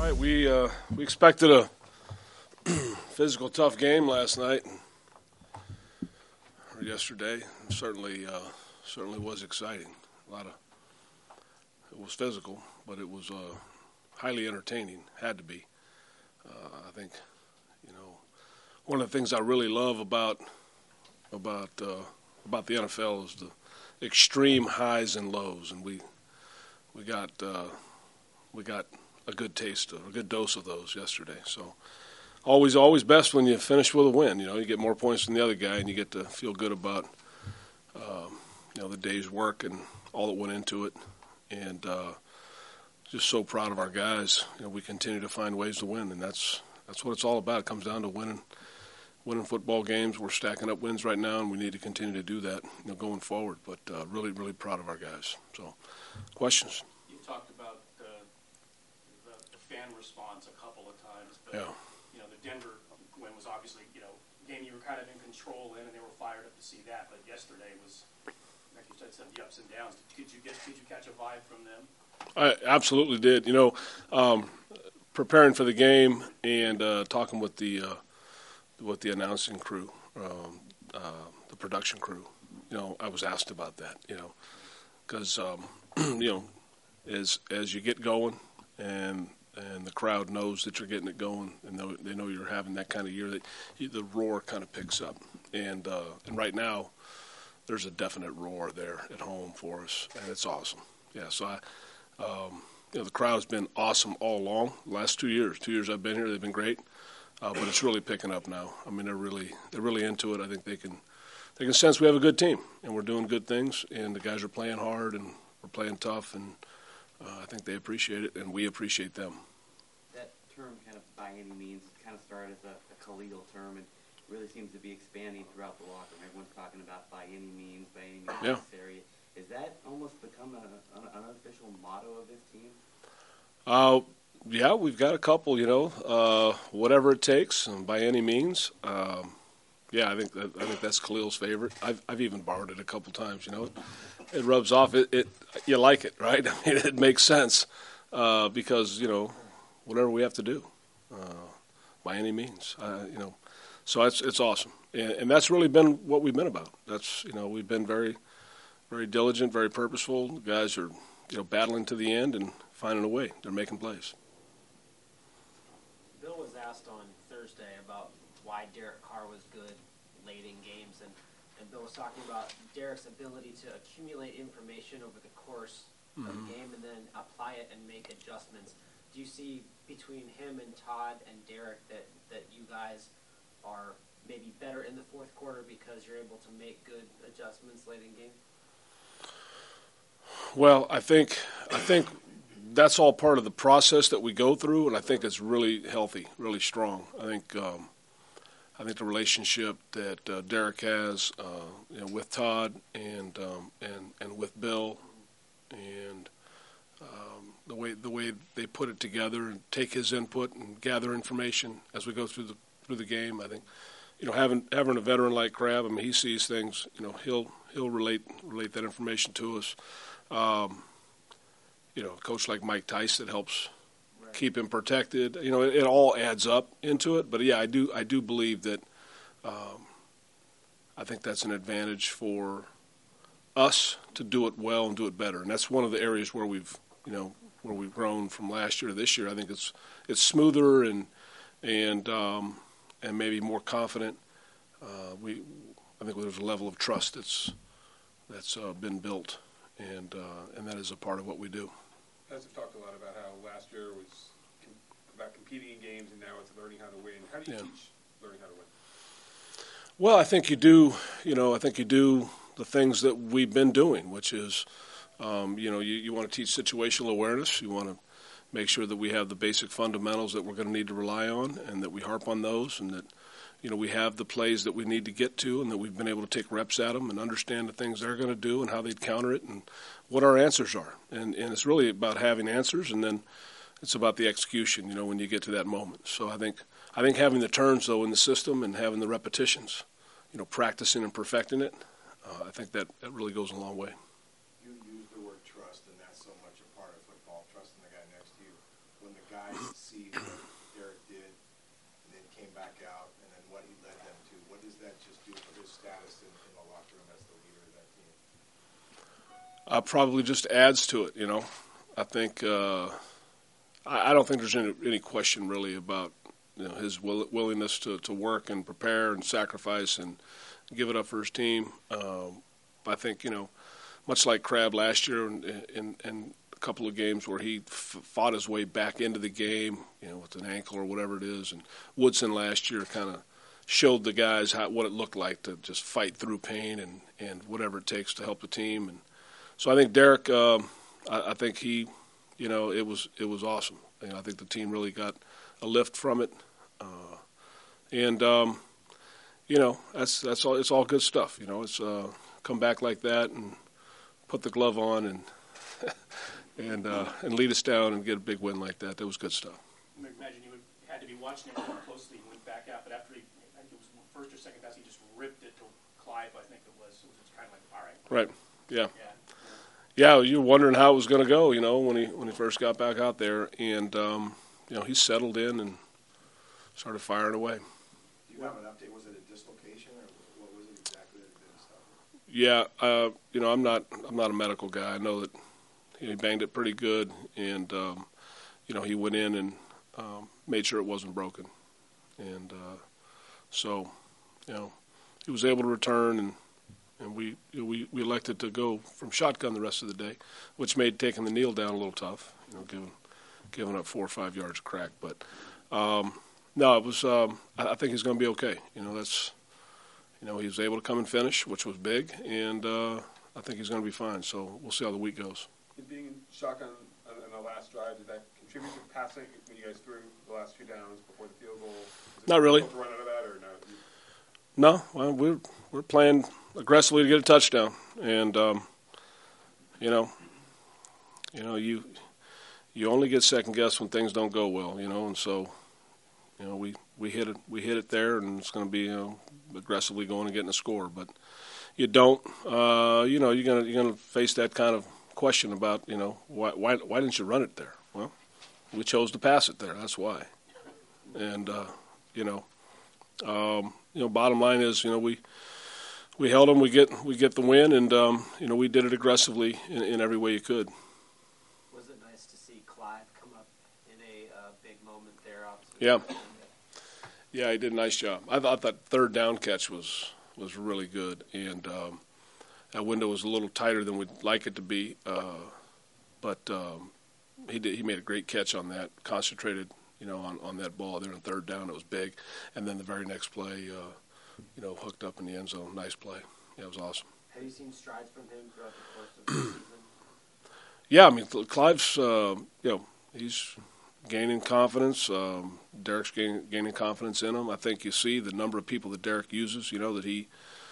right, we expected a physical, tough game last night or yesterday. Certainly was exciting. It was physical, but it was highly entertaining. Had to be. I think, one of the things I really love about the NFL is the extreme highs and lows, and we got a good taste, a good dose of those yesterday. So always best when you finish with a win. You get more points than the other guy, and you get to feel good about the day's work and all that went into it. And just so proud of our guys. We continue to find ways to win, and that's what it's all about. It comes down to winning football games. We're stacking up wins right now, and we need to continue to do that going forward. But really proud of our guys. So, questions? You talked about the fan response a couple of times, but yeah. The Denver win was obviously game you were kind of in control in, and they were fired up to see that. But yesterday was, like you said, some of the ups and downs. Did you catch a vibe from them? I absolutely did. Preparing for the game and talking with the announcing crew, the production crew. I was asked about that. Because as you get going and the crowd knows that you're getting it going, and they know you're having that kind of year, that the roar kind of picks up. And right now, there's a definite roar there at home for us, and it's awesome. Yeah, so the crowd's been awesome all along. The last 2 years. 2 years I've been here, they've been great. But it's really picking up now. I mean, they're really into it. I think they can sense we have a good team, and we're doing good things, and the guys are playing hard, and we're playing tough, and I think they appreciate it, and we appreciate them. That term, kind of by any means, kind of started as a collegial term, and really seems to be expanding throughout the locker room. Everyone's talking about by any means necessary. Is that almost become an unofficial motto of this team? Yeah, we've got a couple, whatever it takes, and by any means. Yeah, I think that's Khalil's favorite. I've even borrowed it a couple times. It rubs off. You like it, right? I mean, it makes sense because whatever we have to do, by any means. So it's awesome, and that's really been what we've been about. That's we've been very, very diligent, very purposeful. The guys are battling to the end and finding a way. They're making plays. Bill was asked on Thursday about why Derek Carr was good late in games, and Bill was talking about Derek's ability to accumulate information over the course of the game and then apply it and make adjustments. Do you see between him and Todd and Derek that you guys are maybe better in the fourth quarter because you're able to make good adjustments late in game? Well, I think that's all part of the process that we go through, and I think it's really healthy, really strong. I think the relationship that Derek has, with Todd and with Bill, and the way they put it together and take his input and gather information as we go through the game. I think having a veteran like Crab, I mean, he sees things. He'll relate that information to us. A coach like Mike Tice that helps keep him protected. It all adds up into it. But yeah, I do believe that. I think that's an advantage for us to do it well and do it better, and that's one of the areas where we've grown from last year to this year. I think it's smoother and maybe more confident. I think there's a level of trust that's been built, and that is a part of what we do. You guys have talked a lot about how last year was about competing in games, and now it's learning how to win. How do you teach learning how to win? Well, I think you do. I think you do the things that we've been doing, which is, you want to teach situational awareness. You want to make sure that we have the basic fundamentals that we're going to need to rely on, and that we harp on those, and that we have the plays that we need to get to, and that we've been able to take reps at them and understand the things they're going to do and how they'd counter it and what our answers are. And it's really about having answers, and then it's about the execution, when you get to that moment. So I think having the turns, though, in the system and having the repetitions, practicing and perfecting it, I think that really goes a long way. You use the word trust, and that's so much a part of football, trusting the guy next to you. When the guys see that just do for his status in the locker room as the leader of that team? Probably just adds to it, you know. I think I don't think there's any question really about, you know, his willingness to work and prepare and sacrifice and give it up for his team. I think, you know, much like Crabb last year and a couple of games where he fought his way back into the game, you know, with an ankle or whatever it is, and Woodson last year kind of showed the guys what it looked like to just fight through pain and whatever it takes to help the team. And so I think Derek, I think he, you know, it was awesome. You know, I think the team really got a lift from it, you know, that's all. It's all good stuff. You know, it's come back like that and put the glove on and lead us down and get a big win like that. That was good stuff. I imagine you had to be watching it more closely. He went back out, but after I think it was first or second pass, he just ripped it to Clive. I think it was just kind of like, all right. Right. Yeah. Yeah. Yeah. You were wondering how it was going to go. You know, when he first got back out there, and you know, he settled in and started firing away. Do you have an update? Was it a dislocation or what was it exactly that did stuff? Yeah, you know, I'm not a medical guy. I know that he banged it pretty good, and you know, he went in and made sure it wasn't broken, and so, you know, he was able to return, and we elected to go from shotgun the rest of the day, which made taking the kneel down a little tough, you know, giving up 4 or 5 yards of crack, but no, it was. I think he's going to be okay. You know, that's. You know, he was able to come and finish, which was big, and I think he's going to be fine. So we'll see how the week goes. Being in shotgun on the last drive, did that contribute to passing when you guys threw the last 2 downs before the field goal? Not really. To run out of that, or no? No, well, we're playing aggressively to get a touchdown, and you know, you only get second guessed when things don't go well, you know, and so, you know, we hit it there, and it's going to be, you know, aggressively going and getting a score. But you don't, you know, you're gonna face that kind of question about, you know, why didn't you run it there? Well, we chose to pass it there. That's why. And you know, bottom line is, you know, we held them. We get the win, and you know, we did it aggressively in every way you could. Was it nice to see Clive come up in a big moment there? Yeah. Yeah, he did a nice job. I thought that third down catch was really good, and that window was a little tighter than we'd like it to be, but he made a great catch on that, concentrated, you know, on that ball there on third down. It was big, and then the very next play, you know, hooked up in the end zone. Nice play. Yeah, it was awesome. Have you seen strides from him throughout the course of the season? Yeah, I mean, Clive's, you know, he's gaining confidence. Derek's gaining confidence in him. I think you see the number of people that Derek uses, you know, that he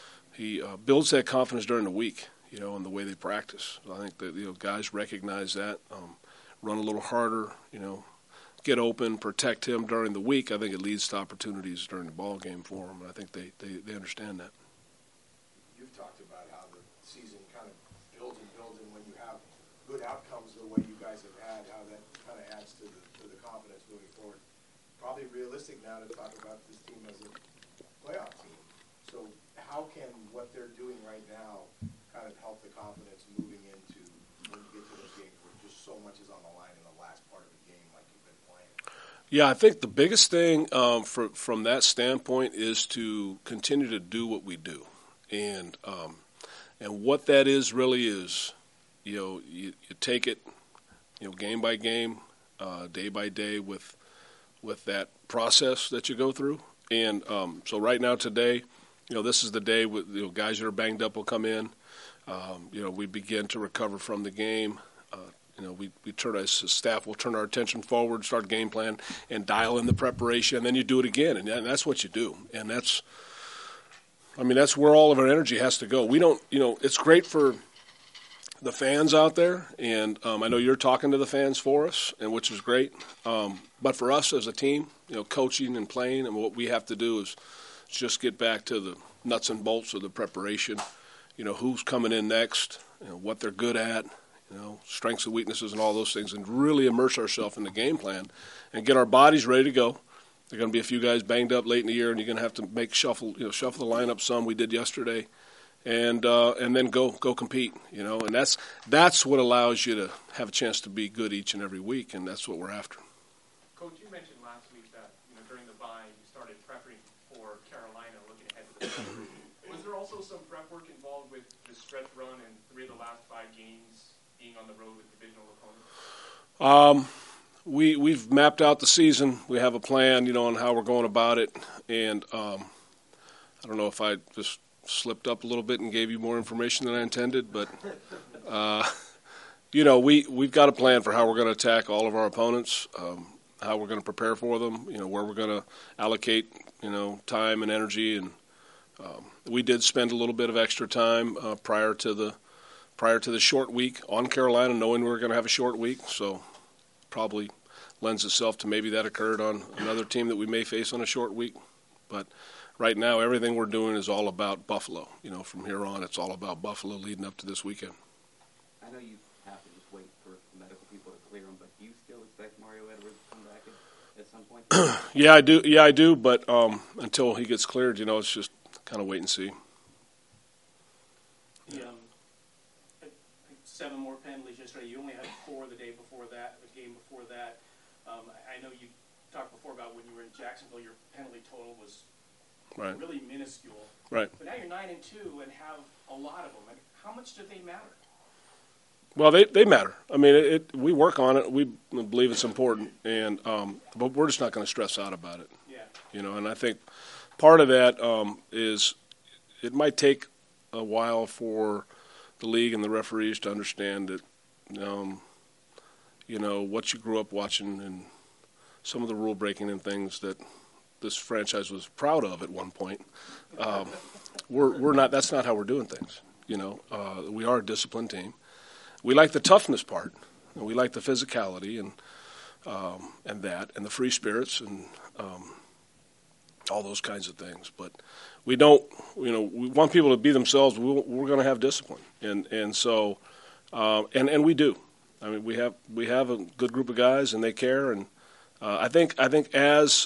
builds that confidence during the week, you know, in the way they practice. So I think that, you know, guys recognize that, run a little harder, you know, get open, protect him during the week. I think it leads to opportunities during the ball game for him, and I think they understand that. You've talked about how the season kind of builds, and when you have good outcomes the way you guys have had, how that kind of adds to the confidence moving forward. Probably realistic now to talk about this team as a playoff team. So how can what they're doing right now kind of help the confidence moving into when you get to those games where just so much is on the line in the last part of the game like you've been playing? Yeah, I think the biggest thing from that standpoint is to continue to do what we do, and what that is really is, you know, you take it, you know, game by game, day by day with that process that you go through. And so right now today, you know, this is the day with, you know, guys that are banged up will come in. You know, we begin to recover from the game. You know, we turn as staff, we'll turn our attention forward, start game plan, and dial in the preparation, and then you do it again, and that's what you do. And that's where all of our energy has to go. We don't, you know, it's great for the fans out there, and I know you're talking to the fans for us, and which is great. But for us as a team, you know, coaching and playing, and what we have to do is just get back to the nuts and bolts of the preparation. You know, who's coming in next, you know, what they're good at, you know, strengths and weaknesses and all those things, and really immerse ourselves in the game plan and get our bodies ready to go. There are going to be a few guys banged up late in the year, and you're going to have to shuffle the lineup some. We did yesterday, and then go compete. And that's what allows you to have a chance to be good each and every week, and that's what we're after. Coach, you mentioned last week that during the bye you started prepping for Carolina, looking ahead to the season. Was there also some prep work involved with the stretch run and 3 of the last 5 games being on the road with divisional opponents? We've mapped out the season. We have a plan, on how we're going about it. And I don't know if I just slipped up a little bit and gave you more information than I intended, but we've got a plan for how we're going to attack all of our opponents, how we're going to prepare for them, where we're going to allocate, time and energy. And we did spend a little bit of extra time prior to the short week on Carolina, knowing we were going to have a short week. So probably lends itself to maybe that occurred on another team that we may face on a short week. But right now, everything we're doing is all about Buffalo. From here on, it's all about Buffalo leading up to this weekend. I know you have to just wait for medical people to clear him, but do you still expect Mario Edwards to come back at some point? Yeah, I do. Yeah, I do. But until he gets cleared, it's just kind of wait and see. The, 7 more penalties yesterday. You only had 4 the day before that, the game before that. I know you talked before about when you were in Jacksonville, your penalty total was really minuscule. Right. But now you're 9-2 and have a lot of them. How much do they matter? Well, they matter. I mean, we work on it. We believe it's important, and but we're just not going to stress out about it. Yeah. And I think part of that is it might take a while for the league and the referees to understand that, what you grew up watching and some of the rule breaking and things that this franchise was proud of at one point. We're not. That's not how we're doing things. We are a disciplined team. We like the toughness part, and we like the physicality and the free spirits and all those kinds of things. But we don't. We want people to be themselves. We're going to have discipline, and so we do. I mean, we have a good group of guys, and they care. And I think as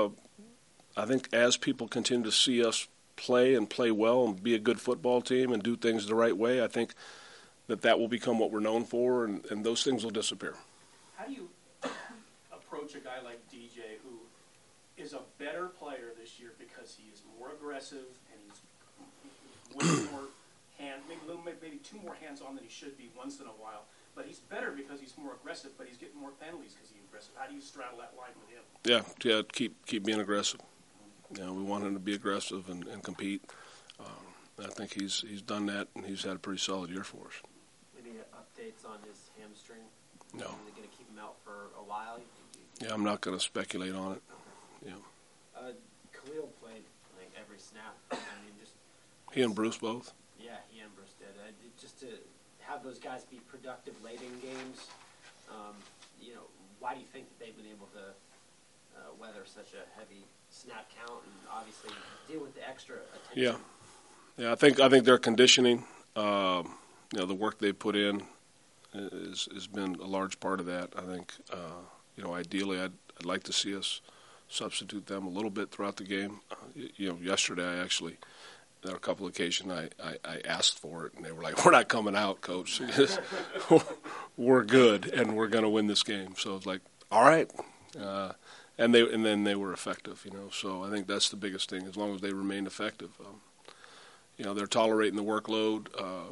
people continue to see us play and play well and be a good football team and do things the right way, I think that will become what we're known for, and those things will disappear. How do you approach a guy like DJ, who is a better player this year because he is more aggressive and he's way more maybe 2 more hands-on than he should be once in a while, but he's better because he's more aggressive, but he's getting more penalties because he's aggressive. How do you straddle that line with him? Yeah, keep being aggressive. We want him to be aggressive and compete. I think he's done that, and he's had a pretty solid year for us. Any updates on his hamstring? No. Are they going to keep him out for a while? Yeah, I'm not going to speculate on it. Yeah. Khalil played every snap. He and Bruce both. Yeah, he and Bruce did. Just to have those guys be productive late in games, why do you think that they've been able to weather such a heavy snap count and obviously deal with the extra attention? Yeah. I think their conditioning, the work they put in, has been a large part of that. I think, ideally, I'd like to see us substitute them a little bit throughout the game. Yesterday I actually, on a couple of occasions, I asked for it, and they were like, "We're not coming out, Coach. We're good, and we're going to win this game." So it's like, all right. And then they were effective, So I think that's the biggest thing. As long as they remain effective, they're tolerating the workload.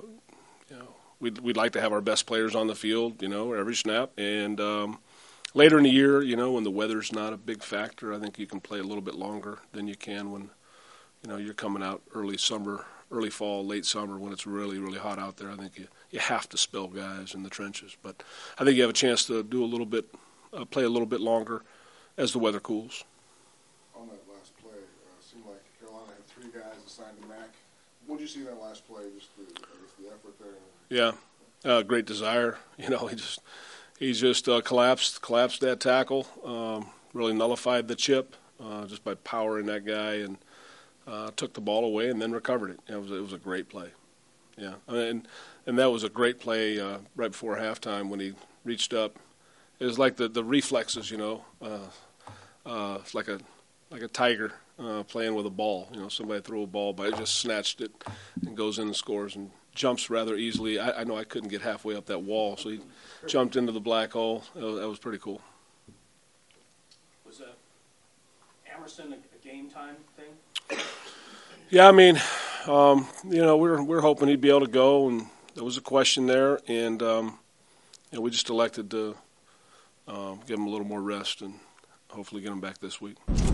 We'd like to have our best players on the field, every snap. And later in the year, when the weather's not a big factor, I think you can play a little bit longer than you can when, you're coming out early summer, early fall, late summer when it's really, really hot out there. I think you have to spell guys in the trenches. But I think you have a chance to do a little bit, play a little bit longer as the weather cools. On that last play, it seemed like Carolina had 3 guys assigned to Mack. What did you see in that last play, just the effort there? Yeah, great desire. He just collapsed that tackle, really nullified the chip just by powering that guy and took the ball away and then recovered it. It was a great play. Yeah, and that was a great play right before halftime when he reached up. It was like the reflexes, it's like like a tiger playing with a ball. You know, somebody threw a ball, but it just snatched it and goes in and scores and jumps rather easily. I know I couldn't get halfway up that wall, so he jumped into the black hole. That was pretty cool. Was Emerson a game time thing? Yeah, I mean, you know, we're hoping he'd be able to go, and there was a question there, and you know, we just elected to give him a little more rest and hopefully get him back this week.